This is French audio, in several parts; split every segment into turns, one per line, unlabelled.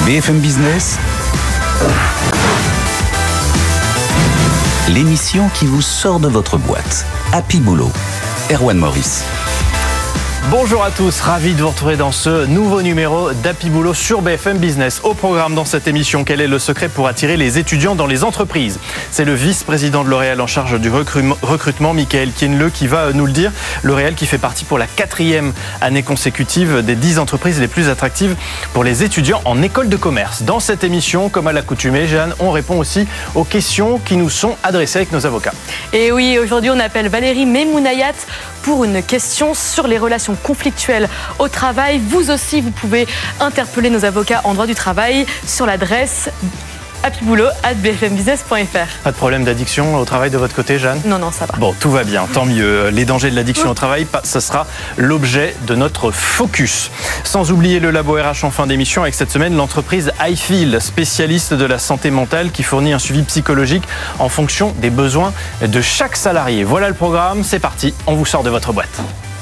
BFM Business, l'émission qui vous sort de votre boîte. Happy Boulot, Erwan Maurice.
Bonjour à tous, ravi de vous retrouver dans ce nouveau numéro d'Happy Boulot sur BFM Business. Au programme dans cette émission, quel est le secret pour attirer les étudiants dans les entreprises ? C'est le vice-président de L'Oréal en charge du recrutement, Michael Kienle, qui va nous le dire. L'Oréal qui fait partie pour la 4e année consécutive des 10 entreprises les plus attractives pour les étudiants en école de commerce. Dans cette émission, comme à l'accoutumée, Jeanne, on répond aussi aux questions qui nous sont adressées avec nos avocats.
Et oui, aujourd'hui, on appelle Valérie Memounayat pour une question sur les relations conflictuelles au travail. Vous aussi, vous pouvez interpeller nos avocats en droit du travail sur l'adresse happyboulot@bfmbusiness.fr.
Pas de problème d'addiction au travail de votre côté, Jeanne ?
Non, ça va.
Bon, tout va bien, tant mieux. Les dangers de l'addiction au travail, ça sera l'objet de notre focus. Sans oublier le Labo RH en fin d'émission avec cette semaine l'entreprise iFeel, spécialiste de la santé mentale qui fournit un suivi psychologique en fonction des besoins de chaque salarié. Voilà le programme, c'est parti, on vous sort de votre boîte.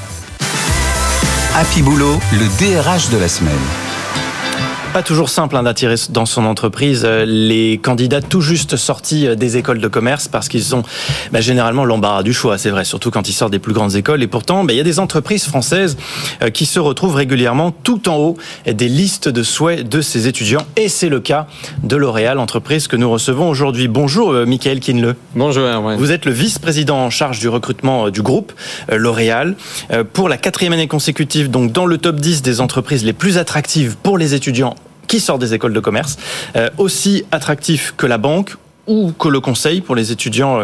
Happy Boulot, le DRH de la semaine.
Pas toujours simple d'attirer dans son entreprise les candidats tout juste sortis des écoles de commerce parce qu'ils ont généralement l'embarras du choix, c'est vrai, surtout quand ils sortent des plus grandes écoles. Et pourtant, il y a des entreprises françaises qui se retrouvent régulièrement tout en haut des listes de souhaits de ces étudiants. Et c'est le cas de L'Oréal, entreprise que nous recevons aujourd'hui. Bonjour Michael Kienle.
Bonjour Erwan.
Vous êtes le vice-président en charge du recrutement du groupe L'Oréal. Pour la 4e année consécutive, donc dans le top 10 des entreprises les plus attractives pour les étudiants qui sortent des écoles de commerce, aussi attractif que la banque ou que le conseil pour les étudiants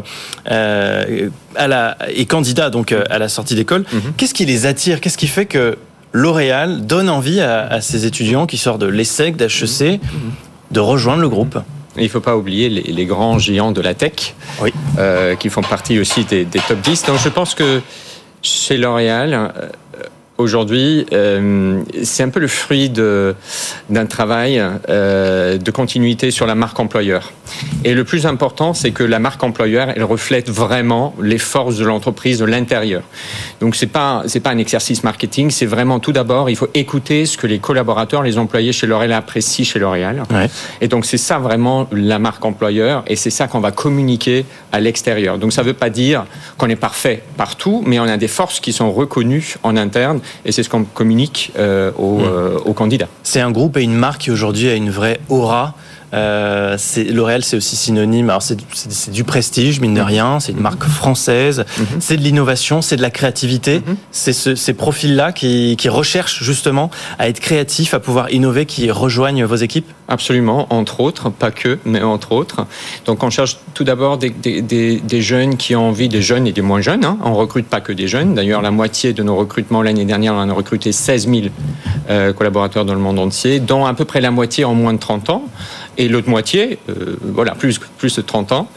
et candidats donc à la sortie d'école. Qu'est-ce qui les attire ? Qu'est-ce qui fait que L'Oréal donne envie à ces étudiants qui sortent de l'ESSEC, d'HEC, de rejoindre le groupe ?
Il ne faut pas oublier les grands géants de la tech, oui. Qui font partie aussi des top 10. Donc je pense que chez L'Oréal, aujourd'hui, c'est un peu le fruit d'un travail de continuité sur la marque employeur. Et le plus important, c'est que la marque employeur, elle reflète vraiment les forces de l'entreprise de l'intérieur. Donc c'est pas un exercice marketing, c'est vraiment tout d'abord, il faut écouter ce que les collaborateurs, les employés chez L'Oréal apprécient chez L'Oréal. Ouais. Et donc c'est ça vraiment la marque employeur, et c'est ça qu'on va communiquer à l'extérieur. Donc ça veut pas dire qu'on est parfait partout, mais on a des forces qui sont reconnues en interne. Et c'est ce qu'on communique aux candidats.
C'est un groupe et une marque qui aujourd'hui a une vraie aura. L'Oréal, c'est aussi synonyme. Alors c'est du prestige, mine de rien. C'est une marque française. C'est de l'innovation, c'est de la créativité. C'est ces profils-là qui recherchent justement à être créatifs, à pouvoir innover, qui rejoignent vos équipes.
Absolument, entre autres, pas que, mais entre autres. Donc on cherche tout d'abord des jeunes qui ont envie, des jeunes et des moins jeunes. On recrute pas que des jeunes. D'ailleurs, la moitié de nos recrutements l'année dernière, on a recruté 16 000 collaborateurs dans le monde entier, dont à peu près la moitié en moins de 30 ans. Et l'autre moitié, plus de 30 ans.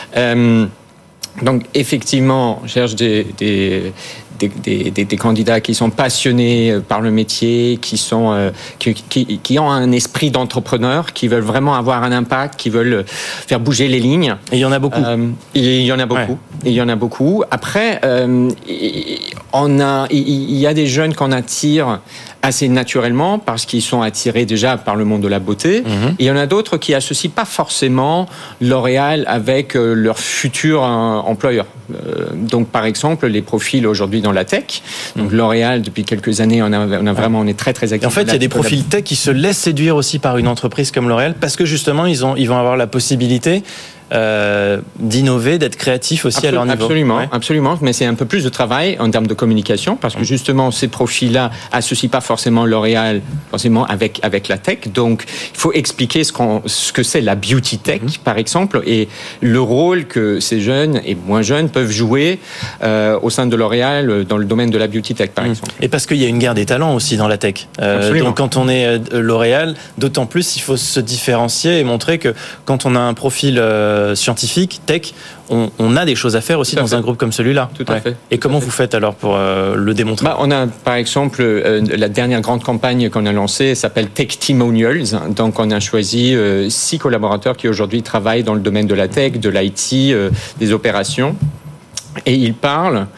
Donc effectivement, on cherche des candidats qui sont passionnés par le métier, qui ont un esprit d'entrepreneur, qui veulent vraiment avoir un impact, qui veulent faire bouger les lignes.
Et il y en a beaucoup.
Il y en a beaucoup. Ouais. Il y en a beaucoup. Après, il y a des jeunes qu'on attire assez naturellement parce qu'ils sont attirés déjà par le monde de la beauté. Et il y en a d'autres qui associent pas forcément L'Oréal avec leur futur employeur. Donc par exemple, les profils aujourd'hui dans la tech. Donc L'Oréal, depuis quelques années, on est très très actifs.
En fait, il y a des profils tech qui se laissent séduire aussi par une entreprise comme L'Oréal parce que justement, ils vont avoir la possibilité d'innover, d'être créatifs aussi à leur niveau.
Absolument, mais c'est un peu plus de travail en termes de communication parce que justement ces profils-là associent pas forcément L'Oréal forcément avec la tech. Donc il faut expliquer ce que c'est la beauty tech par exemple et le rôle que ces jeunes et moins jeunes peuvent jouer au sein de L'Oréal dans le domaine de la beauty tech par exemple.
Et parce qu'il y a une guerre des talents aussi dans la tech. Donc quand on est L'Oréal, d'autant plus il faut se différencier et montrer que quand on a un profil scientifique, tech, on a des choses à faire aussi dans un groupe comme celui-là.
Tout à fait.
Et comment vous faites alors pour le démontrer ?
On a par exemple la dernière grande campagne qu'on a lancée s'appelle Techtimonials. Donc on a choisi 6 collaborateurs qui aujourd'hui travaillent dans le domaine de la tech, de l'IT, des opérations. Et ils parlent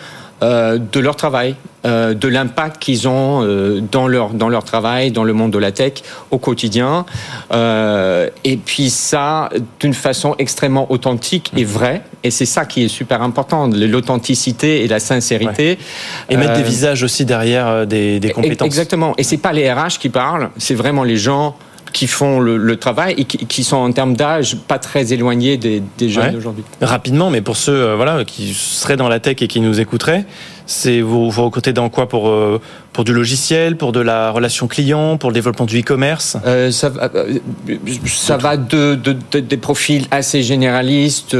de leur travail, de l'impact qu'ils ont dans leur travail, dans le monde de la tech au quotidien. Et puis ça, d'une façon extrêmement authentique et vraie. Et c'est ça qui est super important, l'authenticité et la sincérité.
Ouais. Et mettre des visages aussi derrière des compétences.
Exactement. Et c'est pas les RH qui parlent, c'est vraiment les gens qui font le travail et qui sont en termes d'âge pas très éloignés des jeunes d'aujourd'hui.
Rapidement, mais pour ceux qui seraient dans la tech et qui nous écouteraient, vous recrutez dans quoi pour du logiciel, pour de la relation client, pour le développement du e-commerce?
Ça va des profils assez généralistes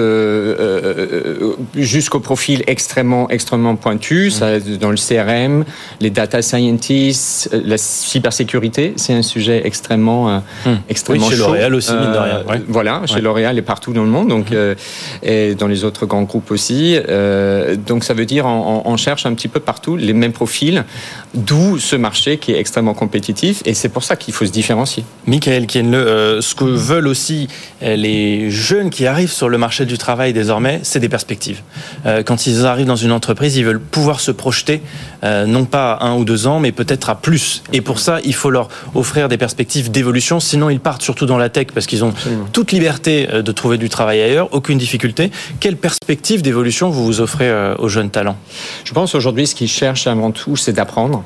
jusqu'aux profils extrêmement pointus. Ça, dans le CRM, les data scientists, la cybersécurité, c'est un sujet extrêmement
oui, chez
chaud.
L'Oréal aussi, mine de rien. Ouais.
Voilà, chez L'Oréal et partout dans le monde, donc et dans les autres grands groupes aussi. Donc ça veut dire on cherche un petit peu partout les mêmes profils, d'où ce marché qui est extrêmement compétitif, et c'est pour ça qu'il faut se différencier.
Michael Kienle, ce que veulent aussi les jeunes qui arrivent sur le marché du travail désormais, c'est des perspectives. Quand ils arrivent dans une entreprise, ils veulent pouvoir se projeter, non pas à 1 ou 2 ans, mais peut-être à plus. Et pour ça, il faut leur offrir des perspectives d'évolution, sinon ils partent surtout dans la tech, parce qu'ils ont toute liberté de trouver du travail ailleurs, aucune difficulté. Quelle perspective d'évolution vous offrez aux jeunes talents?
Je pense aujourd'hui, ce qu'ils cherchent avant tout, c'est d'apprendre.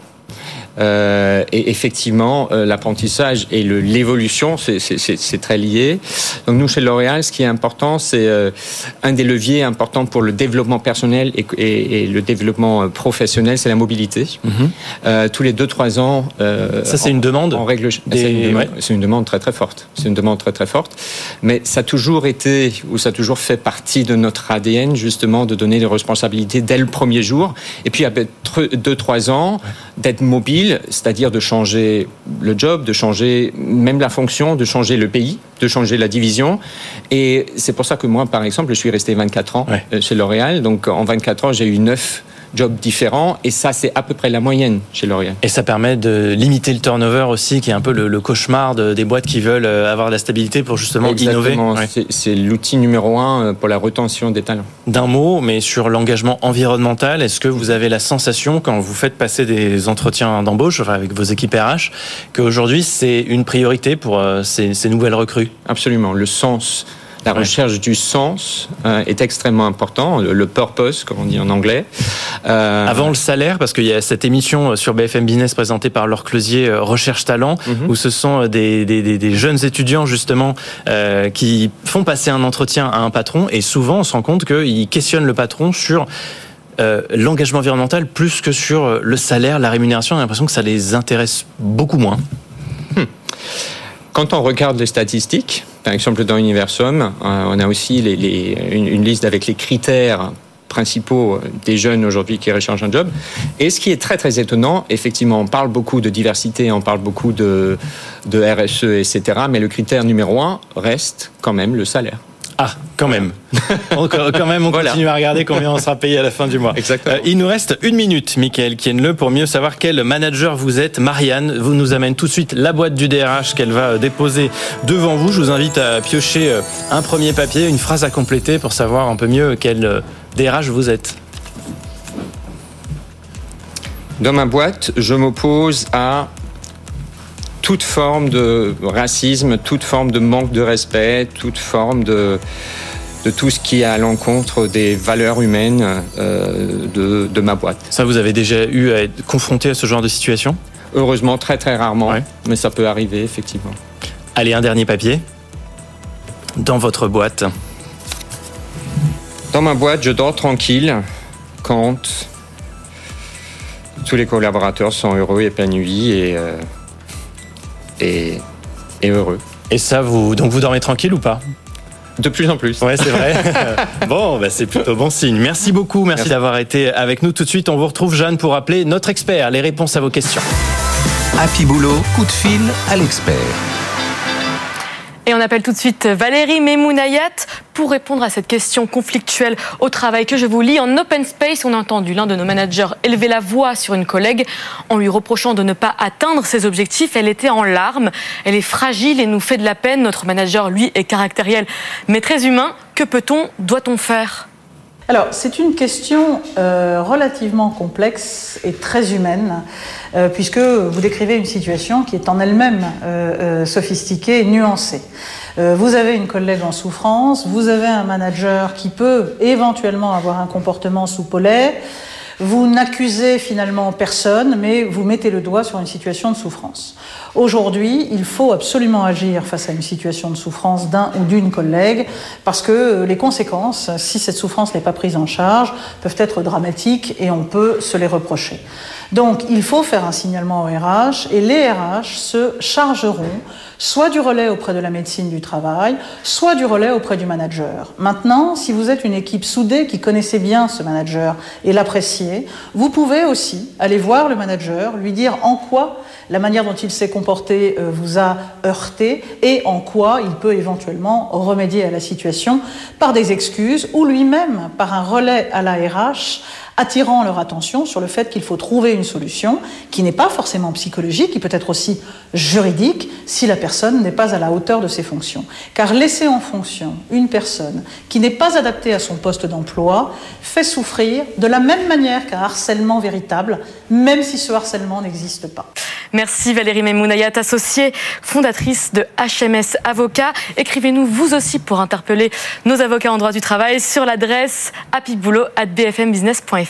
Et effectivement, l'apprentissage et l'évolution, c'est très lié. Donc nous, chez L'Oréal, ce qui est important, c'est un des leviers importants pour le développement personnel et le développement professionnel, c'est la mobilité. Tous les 2-3 ans...
ça, c'est une demande
en règle, c'est une demande très très forte. C'est une demande très très forte. Mais ça a toujours été, ou ça a toujours fait partie de notre ADN, justement, de donner les responsabilités dès le premier jour. Et puis, après 2-3 ans, d'être mobile, c'est-à-dire de changer le job, de changer même la fonction, de changer le pays, de changer la division. Et c'est pour ça que moi, par exemple, je suis resté 24 ans chez L'Oréal. Donc en 24 ans, j'ai eu 9 jobs différents, et ça, c'est à peu près la moyenne chez L'Oréal.
Et ça permet de limiter le turnover aussi, qui est un peu le cauchemar des boîtes qui veulent avoir de la stabilité pour justement innover.
C'est l'outil numéro 1 pour la rétention des talents.
D'un mot, mais sur l'engagement environnemental, est-ce que vous avez la sensation, quand vous faites passer des entretiens d'embauche avec vos équipes RH, qu'aujourd'hui, c'est une priorité pour ces nouvelles recrues?
Absolument. Le sens... La recherche du sens est extrêmement important, le purpose, comme on dit en anglais.
Avant le salaire, parce qu'il y a cette émission sur BFM Business présentée par Laure Closier, Recherche Talent, où ce sont des jeunes étudiants justement qui font passer un entretien à un patron, et souvent on se rend compte qu'ils questionnent le patron sur l'engagement environnemental plus que sur le salaire, la rémunération. On a l'impression que ça les intéresse beaucoup moins.
Quand on regarde les statistiques, par exemple dans Universum, on a aussi une liste avec les critères principaux des jeunes aujourd'hui qui recherchent un job. Et ce qui est très très étonnant, effectivement, on parle beaucoup de diversité, on parle beaucoup de RSE, etc. Mais le critère numéro 1 reste quand même le salaire.
Ah, quand même. On continue à regarder combien on sera payé à la fin du mois.
Exactement.
Il nous reste 1 minute, Michael Kienle, pour mieux savoir quel manager vous êtes. Marianne vous nous amène tout de suite la boîte du DRH qu'elle va déposer devant vous. Je vous invite à piocher un premier papier, une phrase à compléter pour savoir un peu mieux quel DRH vous êtes.
Dans ma boîte, je m'oppose à toute forme de racisme, toute forme de manque de respect, toute forme de tout ce qui est à l'encontre des valeurs humaines de ma boîte.
Ça, vous avez déjà eu à être confronté à ce genre de situation?
Heureusement, très très rarement, mais ça peut arriver, effectivement.
Allez, un dernier papier. Dans votre boîte.
Dans ma boîte, je dors tranquille quand tous les collaborateurs sont heureux, épanouis et heureux.
Et ça, vous dormez tranquille ou pas?
De plus en plus.
Ouais, c'est vrai. Bon, c'est plutôt bon signe. Merci beaucoup, merci d'avoir été avec nous. Tout de suite, on vous retrouve, Jeanne, pour appeler notre expert, les réponses à vos questions.
Happy Boulot, coup de fil à l'expert.
Et on appelle tout de suite Valérie Memounayat pour répondre à cette question conflictuelle au travail que je vous lis. En open space, on a entendu l'un de nos managers élever la voix sur une collègue en lui reprochant de ne pas atteindre ses objectifs. Elle était en larmes, elle est fragile et nous fait de la peine. Notre manager, lui, est caractériel mais très humain. Que peut-on, doit-on faire ?
Alors, c'est une question relativement complexe et très humaine, puisque vous décrivez une situation qui est en elle-même sophistiquée et nuancée. Vous avez une collègue en souffrance, vous avez un manager qui peut éventuellement avoir un comportement soupolé. Vous n'accusez finalement personne, mais vous mettez le doigt sur une situation de souffrance. Aujourd'hui, il faut absolument agir face à une situation de souffrance d'un ou d'une collègue, parce que les conséquences, si cette souffrance n'est pas prise en charge, peuvent être dramatiques et on peut se les reprocher. Donc, il faut faire un signalement au RH et les RH se chargeront soit du relais auprès de la médecine du travail, soit du relais auprès du manager. Maintenant, si vous êtes une équipe soudée qui connaissait bien ce manager et l'appréciez, vous pouvez aussi aller voir le manager, lui dire en quoi la manière dont il s'est comporté vous a heurté et en quoi il peut éventuellement remédier à la situation par des excuses ou lui-même par un relais à la RH attirant leur attention sur le fait qu'il faut trouver une solution qui n'est pas forcément psychologique, qui peut être aussi juridique si la personne n'est pas à la hauteur de ses fonctions. Car laisser en fonction une personne qui n'est pas adaptée à son poste d'emploi fait souffrir de la même manière qu'un harcèlement véritable, même si ce harcèlement n'existe pas.
Merci Valérie Memounayat, associée fondatrice de HMS Avocats. Écrivez-nous vous aussi pour interpeller nos avocats en droit du travail sur l'adresse happyboulot@bfmbusiness.fr.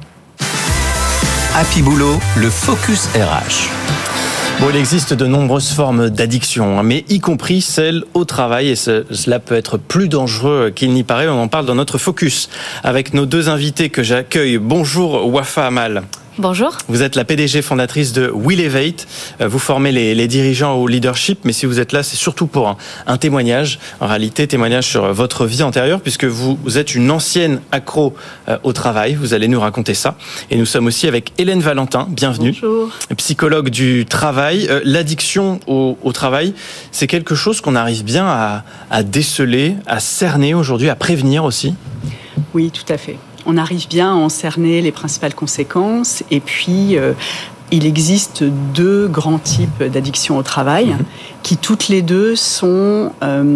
Happy Boulot, le focus RH.
Bon, il existe de nombreuses formes d'addiction, mais y compris celle au travail, et cela peut être plus dangereux qu'il n'y paraît. On en parle dans notre focus avec nos deux invités que j'accueille. Bonjour Wafa Amal.
Bonjour.
Vous êtes la PDG fondatrice de Willevate. Vous formez les dirigeants au leadership, mais si vous êtes là, c'est surtout pour un témoignage. En réalité, témoignage sur votre vie antérieure, puisque vous êtes une ancienne accro au travail. Vous allez nous raconter ça. Et nous sommes aussi avec Hélène Valentin. Bienvenue.
Bonjour.
Psychologue du travail. L'addiction au travail, c'est quelque chose qu'on arrive bien à déceler, à cerner aujourd'hui, à prévenir aussi?
Oui, tout à fait. On arrive bien à en cerner les principales conséquences et puis il existe deux grands types d'addiction au travail qui toutes les deux sont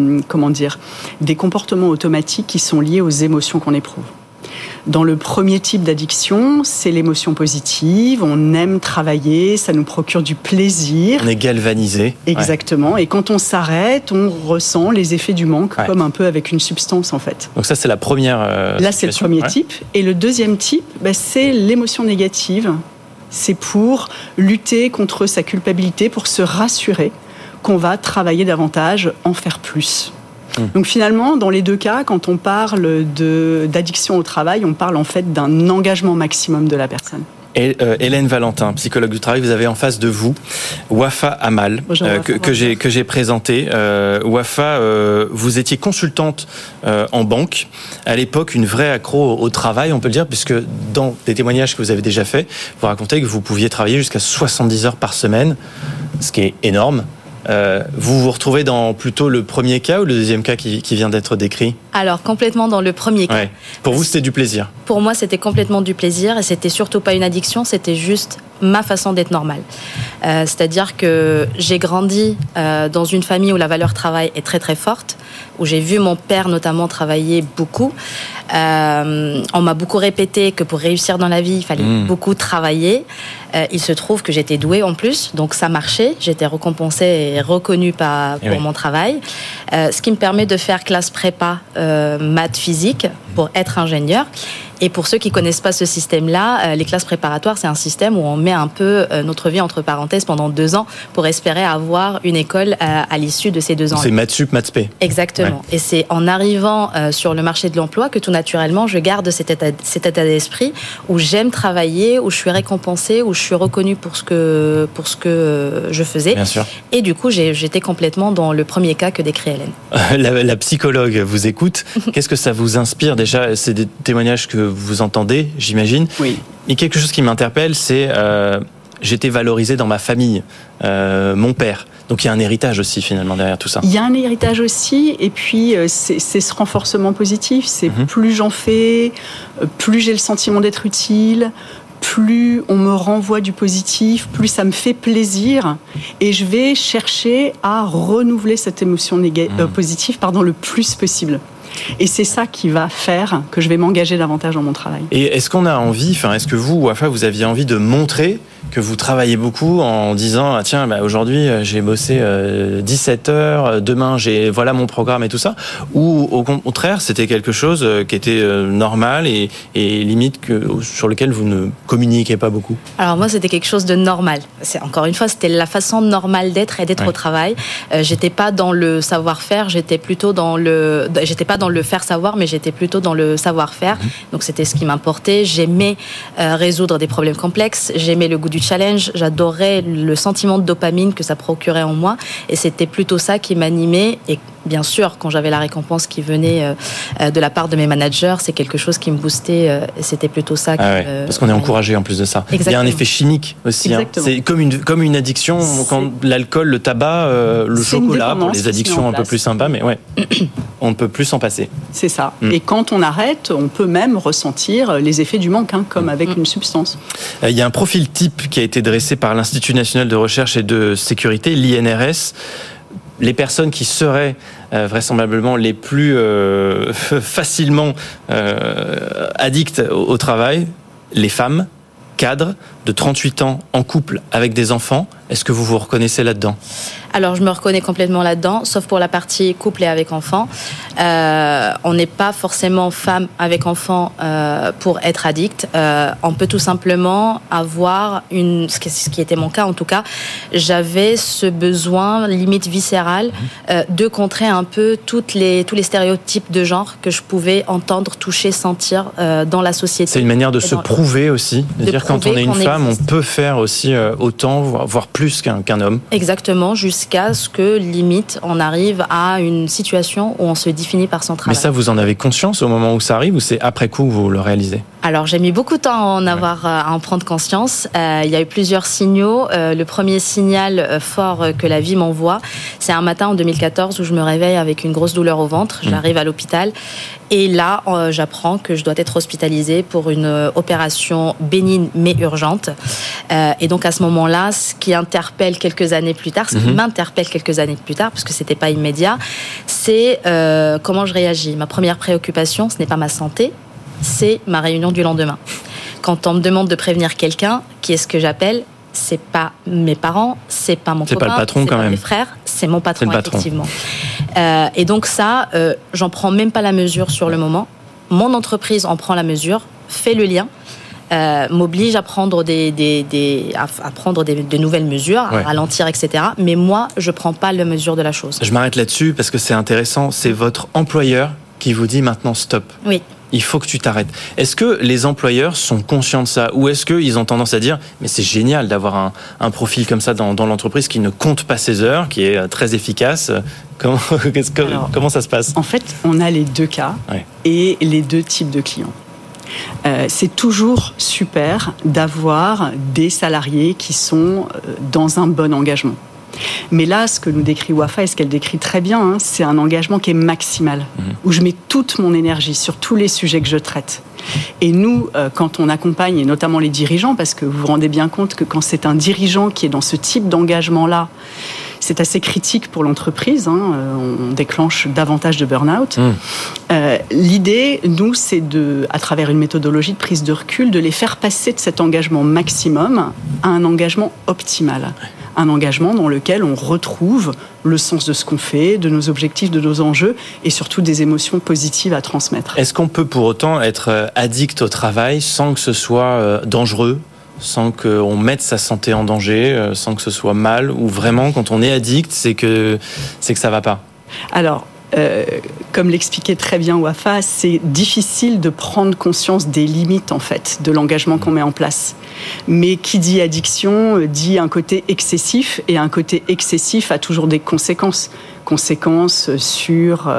des comportements automatiques qui sont liés aux émotions qu'on éprouve. Dans le premier type d'addiction, c'est l'émotion positive, on aime travailler, ça nous procure du plaisir.
On est galvanisé.
Exactement, et quand on s'arrête, on ressent les effets du manque, comme un peu avec une substance en fait.
Donc ça c'est la première
Là c'est le premier type, et le deuxième type, c'est l'émotion négative. C'est pour lutter contre sa culpabilité, pour se rassurer qu'on va travailler davantage, en faire plus. Donc finalement, dans les deux cas, quand on parle d'addiction au travail, on parle en fait d'un engagement maximum de la personne.
Et Hélène Valentin, psychologue du travail, vous avez en face de vous Wafa Amal, que j'ai présenté. Wafa, vous étiez consultante en banque. À l'époque, une vraie accro au travail, on peut le dire, puisque dans des témoignages que vous avez déjà faits, vous racontez que vous pouviez travailler jusqu'à 70 heures par semaine, ce qui est énorme. Vous vous retrouvez dans plutôt le premier cas ou le deuxième cas qui vient d'être décrit?
Alors, complètement dans le premier cas.
Ouais. Pour vous, c'était du plaisir?
Pour moi, c'était complètement du plaisir et c'était surtout pas une addiction, c'était juste ma façon d'être normale. C'est-à-dire que j'ai grandi dans une famille où la valeur travail est très très forte, où j'ai vu mon père notamment travailler beaucoup. On m'a beaucoup répété que pour réussir dans la vie, il fallait beaucoup travailler. Il se trouve que j'étais douée en plus, donc ça marchait. J'étais récompensée et reconnue pour mon travail. Ce qui me permet de faire classe prépa maths physique pour être ingénieur. Et pour ceux qui connaissent pas ce système-là, les classes préparatoires, c'est un système où on met un peu notre vie entre parenthèses pendant 2 ans pour espérer avoir une école à l'issue de ces 2 ans.
C'est maths sup, maths spé.
Exactement. Ouais. Et c'est en arrivant sur le marché de l'emploi que tout naturellement, je garde cet état d'esprit où j'aime travailler, où je suis récompensée, où je suis reconnue pour ce que je faisais.
Bien sûr.
Et du coup, j'étais complètement dans le premier cas que décrit Hélène.
La psychologue vous écoute. Qu'est-ce que ça vous inspire déjà? C'est des témoignages que vous entendez, j'imagine.
Oui.
Et quelque chose qui m'interpelle, c'est j'étais valorisé dans ma famille, mon père. Donc il y a un héritage aussi finalement derrière tout ça.
Il y a un héritage aussi, et puis c'est ce renforcement positif. C'est plus j'en fais, plus j'ai le sentiment d'être utile, plus on me renvoie du positif, plus ça me fait plaisir, et je vais chercher à renouveler cette émotion positive le plus possible. Et c'est ça qui va faire que je vais m'engager davantage dans mon travail.
Et est-ce qu'on a envie, est-ce que vous, Wafa, vous aviez envie de montrer que vous travaillez beaucoup en disant tiens, aujourd'hui j'ai bossé 17 heures, demain voilà mon programme et tout ça, ou au contraire c'était quelque chose qui était normal et limite sur lequel vous ne communiquez pas beaucoup?
Alors moi c'était quelque chose de normal. Encore une fois, c'était la façon normale d'être et d'être au travail. J'étais pas dans le savoir-faire, j'étais pas dans le faire savoir, mais j'étais plutôt dans le savoir-faire. Donc c'était ce qui m'importait. J'aimais résoudre des problèmes complexes, j'aimais le goût du challenge, j'adorais le sentiment de dopamine que ça procurait en moi, et c'était plutôt ça qui m'animait. Et bien sûr, quand j'avais la récompense qui venait de la part de mes managers, c'est quelque chose qui me boostait, et c'était plutôt ça qui
parce qu'on est encouragé en plus de ça.
Exactement.
Il y a un effet chimique aussi. C'est comme une addiction, quand l'alcool, le tabac, le chocolat, pour les addictions un peu plus sympas, mais on ne peut plus s'en passer.
C'est ça. Et quand on arrête, on peut même ressentir les effets du manque, comme avec une substance.
Il y a un profil type qui a été dressé par l'Institut national de recherche et de sécurité, l'INRS. Les personnes qui seraient vraisemblablement les plus facilement addictes au travail, les femmes, cadres de 38 ans en couple avec des enfants. Est-ce que vous vous reconnaissez là-dedans ?
Alors, je me reconnais complètement là-dedans, sauf pour la partie couple et avec enfant. On n'est pas forcément femme avec enfant pour être addict. On peut tout simplement avoir ce qui était mon cas en tout cas. J'avais ce besoin limite viscéral de contrer un peu tous les stéréotypes de genre que je pouvais entendre, toucher, sentir dans la société.
C'est une manière de se prouver aussi, de dire quand on est une femme, on peut faire aussi autant, voire plus qu'un homme.
Exactement, jusqu'à ce que, limite, on arrive à une situation où on se définit par son travail.
Mais ça, vous en avez conscience au moment où ça arrive, ou c'est après coup que vous le réalisez ?
Alors, j'ai mis beaucoup de temps à en prendre conscience. Il y a eu plusieurs signaux. Le premier signal fort que la vie m'envoie, c'est un matin en 2014 où je me réveille avec une grosse douleur au ventre. J'arrive à l'hôpital. Et là, j'apprends que je dois être hospitalisée pour une opération bénigne mais urgente. Et donc à ce moment-là, ce qui m'interpelle quelques années plus tard, parce que c'était pas immédiat, c'est comment je réagis. Ma première préoccupation, ce n'est pas ma santé, c'est ma réunion du lendemain. Quand on me demande de prévenir quelqu'un, qui est-ce que j'appelle ? C'est pas mes parents, c'est pas mon copain,
c'est pas le patron,
c'est
quand
pas
même.
Mes frères, c'est mon patron, effectivement. Et donc ça, j'en prends même pas la mesure sur le moment. Mon entreprise en prend la mesure, fait le lien, m'oblige à prendre des nouvelles mesures, à ralentir, etc. Mais moi, je prends pas la mesure de la chose.
Je m'arrête là-dessus parce que c'est intéressant. C'est votre employeur qui vous dit maintenant stop.
Oui.
Il faut que tu t'arrêtes. Est-ce que les employeurs sont conscients de ça, ou est-ce qu'ils ont tendance à dire mais c'est génial d'avoir un profil comme ça dans l'entreprise qui ne compte pas ses heures, qui est très efficace. Comment ça se passe ?
En fait, on a les deux cas et les deux types de clients. C'est toujours super d'avoir des salariés qui sont dans un bon engagement. Mais là, ce que nous décrit Wafa et ce qu'elle décrit très bien, c'est un engagement qui est maximal, où je mets toute mon énergie sur tous les sujets que je traite. Et nous, quand on accompagne, et notamment les dirigeants, parce que vous vous rendez bien compte que quand c'est un dirigeant qui est dans ce type d'engagement-là, c'est assez critique pour l'entreprise, on déclenche davantage de burn-out. L'idée, nous, c'est à travers une méthodologie de prise de recul, de les faire passer de cet engagement maximum à un engagement optimal. Un engagement dans lequel on retrouve le sens de ce qu'on fait, de nos objectifs, de nos enjeux, et surtout des émotions positives à transmettre.
Est-ce qu'on peut pour autant être addict au travail sans que ce soit dangereux ? Sans qu'on mette sa santé en danger, sans que ce soit mal, ou vraiment quand on est addict, c'est que ça va pas?
Alors, comme l'expliquait très bien Wafa, c'est difficile de prendre conscience des limites en fait de l'engagement qu'on met en place. Mais qui dit addiction dit un côté excessif, et un côté excessif a toujours des conséquences. Conséquences sur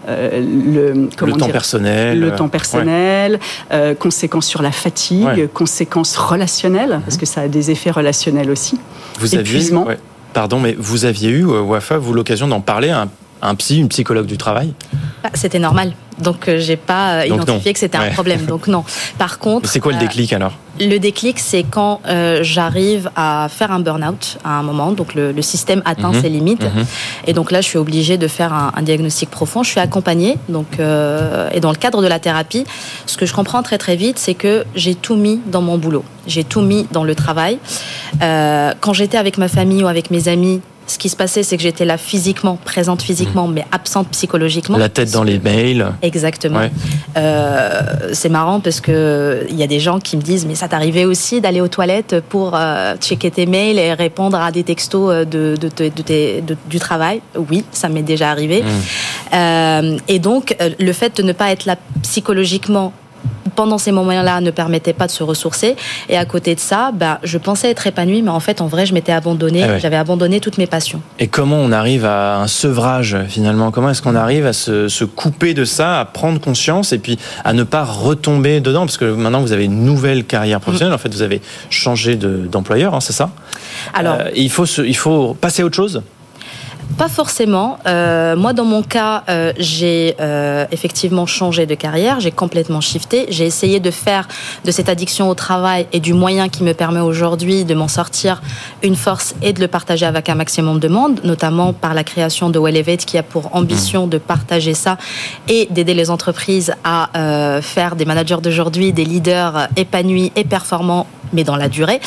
le temps personnel, conséquences sur la fatigue, conséquences relationnelles, parce que ça a des effets relationnels aussi. Épuisement.
Mais vous aviez eu, Wafa, l'occasion d'en parler à une psychologue du travail?
C'était normal. Donc, j'ai pas identifié que c'était un problème. Donc, non. Par contre.
C'est quoi le déclic alors?
Le déclic, c'est quand j'arrive à faire un burn-out à un moment, donc le système atteint ses limites, et donc là je suis obligée de faire un diagnostic profond. Je suis accompagnée, donc et dans le cadre de la thérapie, ce que je comprends très très vite, c'est que j'ai tout mis dans mon boulot, j'ai tout mis dans le travail. Quand j'étais avec ma famille ou avec mes amis, ce qui se passait, c'est que j'étais là physiquement, présente physiquement, mais absente psychologiquement.
La tête dans les mails.
Exactement. Ouais. C'est marrant parce que il y a des gens qui me disent, mais ça t'arrivait aussi d'aller aux toilettes pour checker tes mails et répondre à des textos du travail? Oui, ça m'est déjà arrivé. Et donc, le fait de ne pas être là psychologiquement pendant ces moments-là ne permettait pas de se ressourcer, et à côté de ça, je pensais être épanouie, mais en fait, en vrai, je m'étais abandonnée, j'avais abandonné toutes mes passions.
Et comment on arrive à un sevrage finalement? Comment est-ce qu'on arrive à se couper de ça, à prendre conscience et puis à ne pas retomber dedans? Parce que maintenant, vous avez une nouvelle carrière professionnelle, en fait, vous avez changé d'employeur, c'est ça? Alors, il faut passer à autre chose?
Pas forcément. Moi, dans mon cas, j'ai effectivement changé de carrière, j'ai complètement shifté. J'ai essayé de faire de cette addiction au travail et du moyen qui me permet aujourd'hui de m'en sortir une force et de le partager avec un maximum de monde, notamment par la création de Wellevate qui a pour ambition de partager ça et d'aider les entreprises à faire des managers d'aujourd'hui, des leaders épanouis et performants, mais dans la durée.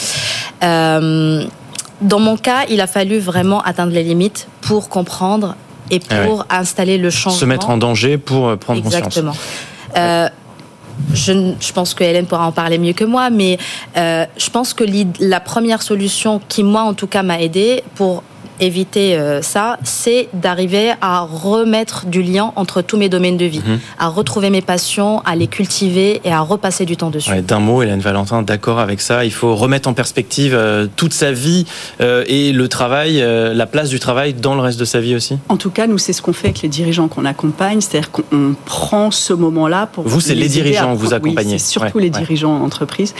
Dans mon cas, il a fallu vraiment atteindre les limites pour comprendre et pour installer le changement.
Se mettre en danger pour prendre conscience.
Exactement. Je pense que Hélène pourra en parler mieux que moi, mais je pense que la première solution qui, moi, en tout cas, m'a aidée pour éviter ça, c'est d'arriver à remettre du lien entre tous mes domaines de vie, à retrouver mes passions, à les cultiver et à repasser du temps dessus.
Ouais, d'un mot, Hélène Valentin, d'accord avec ça. Il faut remettre en perspective toute sa vie et le travail, la place du travail dans le reste de sa vie aussi.
En tout cas, nous, c'est ce qu'on fait avec les dirigeants qu'on accompagne, c'est-à-dire qu'on prend ce moment-là pour...
Vous, c'est les dirigeants que vous accompagnez.
Oui, c'est surtout les dirigeants en entreprise.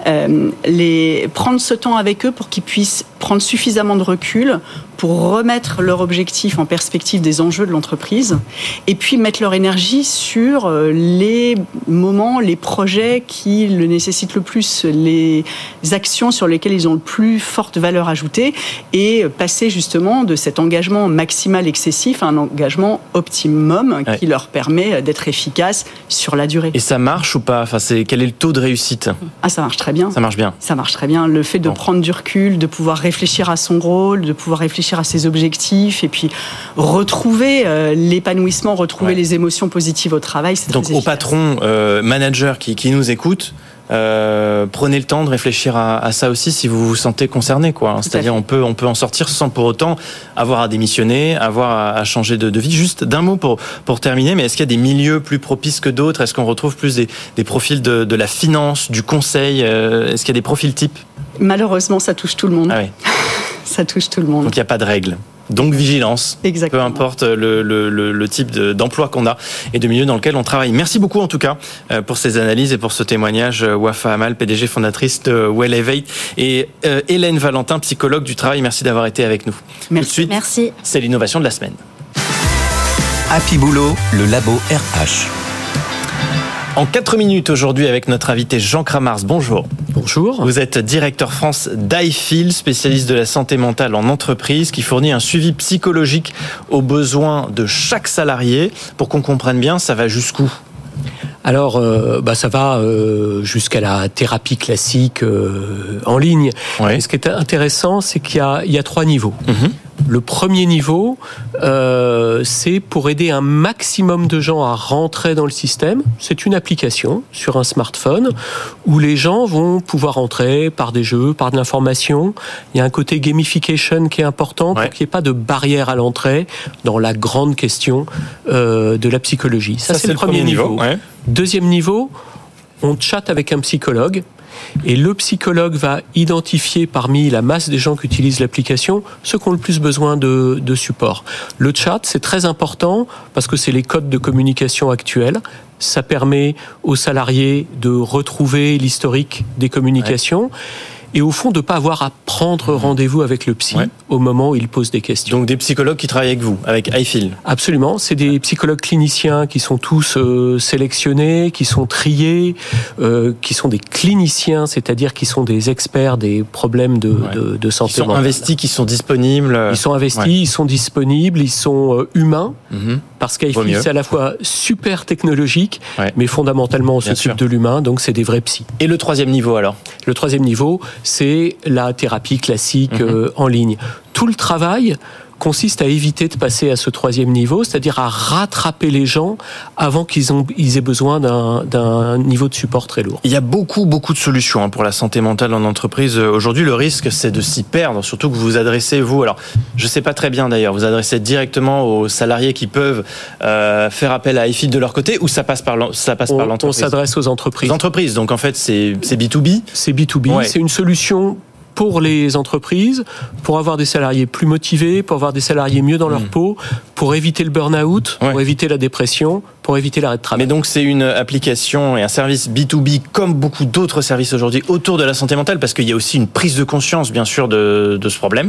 Prendre ce temps avec eux pour qu'ils puissent prendre suffisamment de recul pour remettre leur objectif en perspective des enjeux de l'entreprise et puis mettre leur énergie sur les moments, les projets qui le nécessitent le plus, les actions sur lesquelles ils ont le plus forte valeur ajoutée et passer justement de cet engagement maximal excessif à un engagement optimum qui leur permet d'être efficace sur la durée.
Et ça marche ou pas? Quel est le taux de réussite?
Ça marche très bien.
Ça marche bien.
Ça marche très bien. Le fait de prendre du recul, de pouvoir réfléchir à son rôle, de pouvoir réfléchir à ses objectifs et puis retrouver l'épanouissement, retrouver les émotions positives au travail, c'est très efficace.
Donc au patron, manager qui nous écoute, prenez le temps de réfléchir à ça aussi si vous vous sentez concerné, quoi. C'est-à-dire on peut en sortir sans pour autant avoir à démissionner, avoir à changer de vie. Juste d'un mot pour terminer, mais est-ce qu'il y a des milieux plus propices que d'autres? Est-ce qu'on retrouve plus des profils de la finance, du conseil? Est-ce qu'il y a des profils types?
Malheureusement, ça touche tout le monde.
Ah oui.
Ça touche tout le monde.
Donc il n'y a pas de règle. Donc vigilance,
exactement.
Peu importe le type d'emploi qu'on a et de milieu dans lequel on travaille. Merci beaucoup en tout cas pour ces analyses et pour ce témoignage. Wafa Amal, PDG fondatrice de Wellevate, et Hélène Valentin, psychologue du travail. Merci d'avoir été avec nous.
Merci.
Tout de suite,
merci.
C'est l'innovation de la semaine.
Happy Boulot, le labo RH.
En 4 minutes aujourd'hui avec notre invité Jean Kramars. Bonjour.
Bonjour.
Vous êtes directeur France d'IFIL, spécialiste de la santé mentale en entreprise, qui fournit un suivi psychologique aux besoins de chaque salarié. Pour qu'on comprenne bien, ça va jusqu'où ?
Alors, ça va jusqu'à la thérapie classique en ligne.
Ouais.
Et ce qui est intéressant, c'est qu'il y a 3 niveaux. Le premier niveau, c'est pour aider un maximum de gens à rentrer dans le système. C'est une application sur un smartphone où les gens vont pouvoir rentrer par des jeux, par de l'information. Il y a un côté gamification qui est important pour qu'il n'y ait pas de barrière à l'entrée dans la grande question de la psychologie. Ça c'est le premier niveau.
Ouais.
Deuxième niveau, on chatte avec un psychologue. Et le psychologue va identifier parmi la masse des gens qui utilisent l'application ceux qui ont le plus besoin de support. Le chat, c'est très important parce que c'est les codes de communication actuels. Ça permet aux salariés de retrouver l'historique des communications. et au fond de pas avoir à prendre rendez-vous avec le psy au moment où il pose des questions.
Donc des psychologues qui travaillent avec vous, avec iFeel.
Absolument, c'est des psychologues cliniciens qui sont tous sélectionnés, qui sont triés, qui sont des cliniciens, c'est-à-dire qui sont des experts des problèmes de santé mentale.
Ils sont investis, qui sont disponibles.
Ils sont investis, ils sont disponibles, ils sont humains, parce qu'iFeel c'est à la fois super technologique, mais fondamentalement on s'occupe de l'humain, donc c'est des vrais psys.
Et le troisième niveau alors ?
Le troisième niveau, c'est la thérapie classique en ligne. Tout le travail consiste à éviter de passer à ce troisième niveau, c'est-à-dire à rattraper les gens avant qu'ils aient besoin d'un niveau de support très lourd.
Il y a beaucoup de solutions pour la santé mentale en entreprise. Aujourd'hui, le risque, c'est de s'y perdre, surtout que vous vous adressez, vous, alors je ne sais pas très bien d'ailleurs, vous adressez directement aux salariés qui peuvent faire appel à iFeel de leur côté, ou ça passe par l'entreprise ?
On s'adresse aux entreprises.
Aux entreprises, donc en fait, c'est B2B ?
C'est B2B, c'est une solution pour les entreprises, pour avoir des salariés plus motivés, pour avoir des salariés mieux dans leur peau, pour éviter le burn-out, pour éviter la dépression, pour éviter l'arrêt de travail.
Mais donc c'est une application et un service B2B comme beaucoup d'autres services aujourd'hui autour de la santé mentale, parce qu'il y a aussi une prise de conscience bien sûr de ce problème.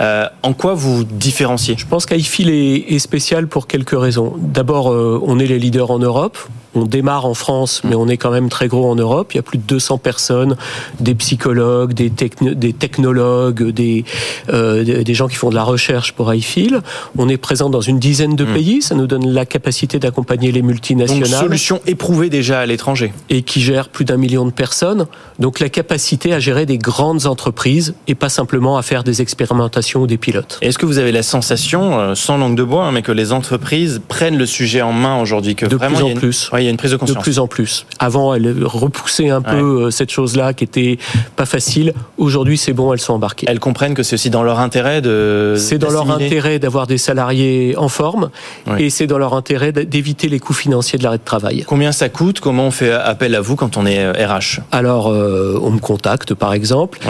En quoi vous différenciez ?
Je pense qu'iFeel est spécial pour quelques raisons. D'abord, on est les leaders en Europe. On démarre en France, mais on est quand même très gros en Europe. Il y a plus de 200 personnes, des psychologues, des technologues, des gens qui font de la recherche pour iFeel. On est présent dans une dizaine de pays. Ça nous donne la capacité d'accompagner les multinationales.
Donc, solution éprouvée déjà à l'étranger.
Et qui gère plus d'1 million de personnes. Donc, la capacité à gérer des grandes entreprises et pas simplement à faire des expérimentations ou des pilotes.
Est-ce que vous avez la sensation, sans langue de bois, mais que les entreprises prennent le sujet en main aujourd'hui, que
de
vraiment
plus en plus.
Il y a une prise de conscience.
De plus en plus. Avant, elles repoussaient un peu cette chose-là qui était pas facile. Aujourd'hui, c'est bon, elles sont embarquées.
Elles comprennent que c'est aussi dans leur intérêt
C'est dans leur intérêt d'avoir des salariés en forme et c'est dans leur intérêt d'éviter les coûts financiers de l'arrêt de travail.
Combien ça coûte ? Comment on fait appel à vous quand on est RH ?
Alors, on me contacte par exemple.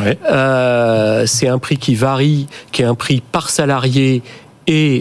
C'est un prix qui varie, qui est un prix par salarié et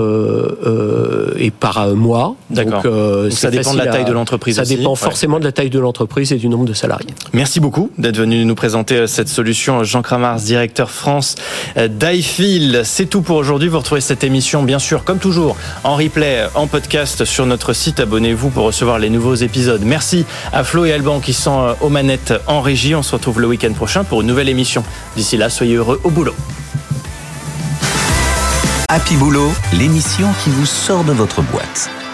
par mois.
D'accord. Donc ça dépend de la taille de l'entreprise.
Ça dépend forcément de la taille de l'entreprise et du nombre de salariés.
Merci beaucoup d'être venu nous présenter cette solution. Jean Kramars, directeur France d'iFeel. C'est tout pour aujourd'hui. Vous retrouvez cette émission, bien sûr, comme toujours, en replay, en podcast sur notre site. Abonnez-vous pour recevoir les nouveaux épisodes. Merci à Flo et Alban qui sont aux manettes en régie. On se retrouve le week-end prochain pour une nouvelle émission. D'ici là, soyez heureux au boulot.
Happy Boulot, l'émission qui vous sort de votre boîte.